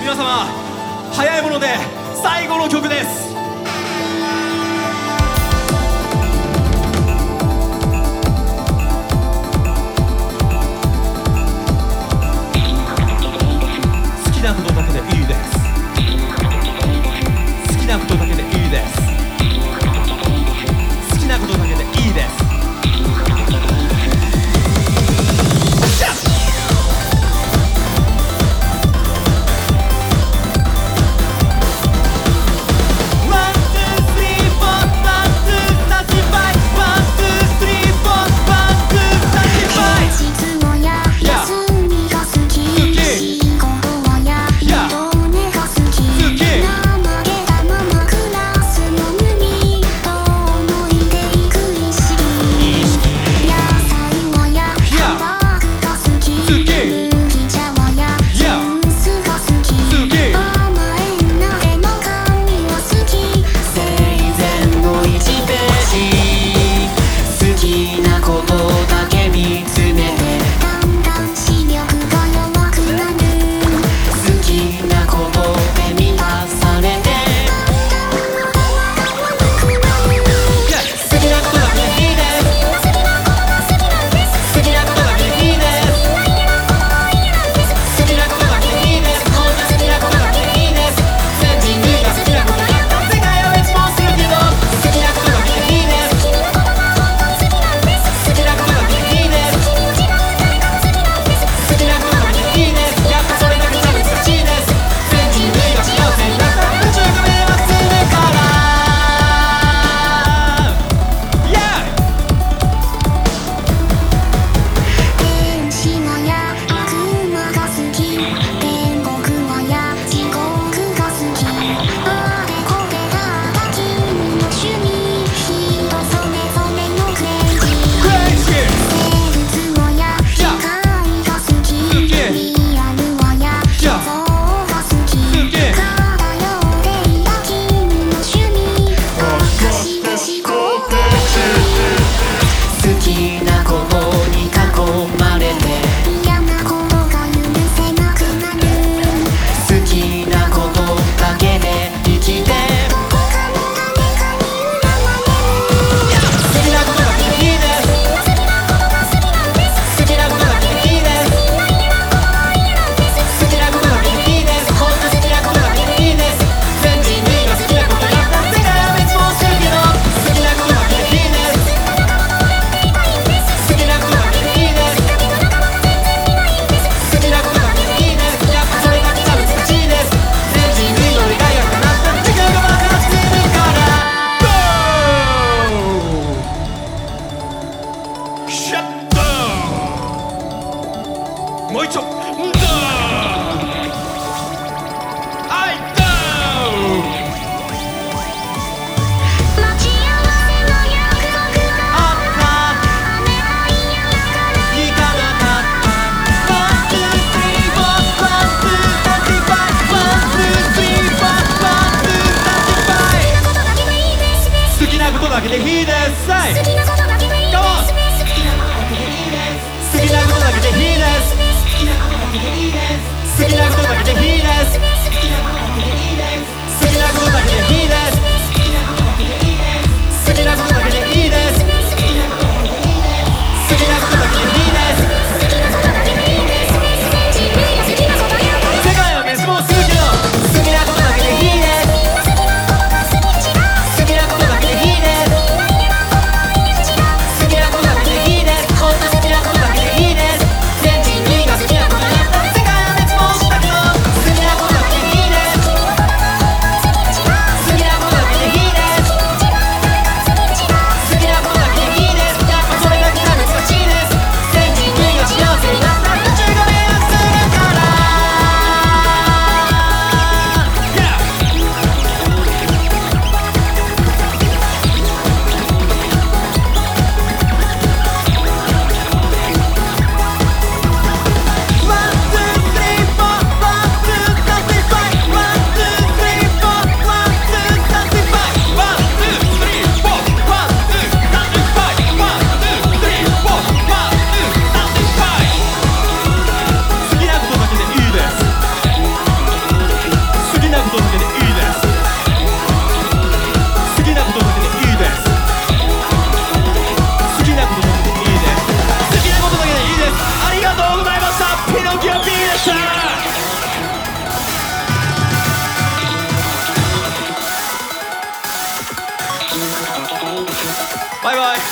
皆様、早いもので最後の曲です。好きなことだけでいいです。好きなことだけでいいです。好きなことだけでいいです。もう一丁好きなことだけでいいです。好きなことだけでいいです。好きなことだけでいいです。好きなことだけでいいです。好きなことだけでいいです。好きなことだけでいいです。好きなことだけでいいです。世界は滅亡するけど好きなことだけでいいです。好きなことだけでいいです。好きなことだけでいいです。好きなことだけでいいです。 バイバイ。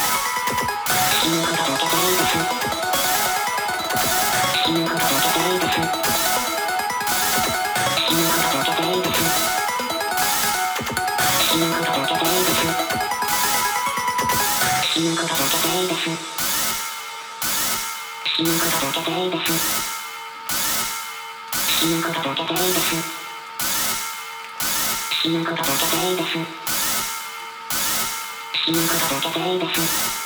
死ぬことだけでいいです。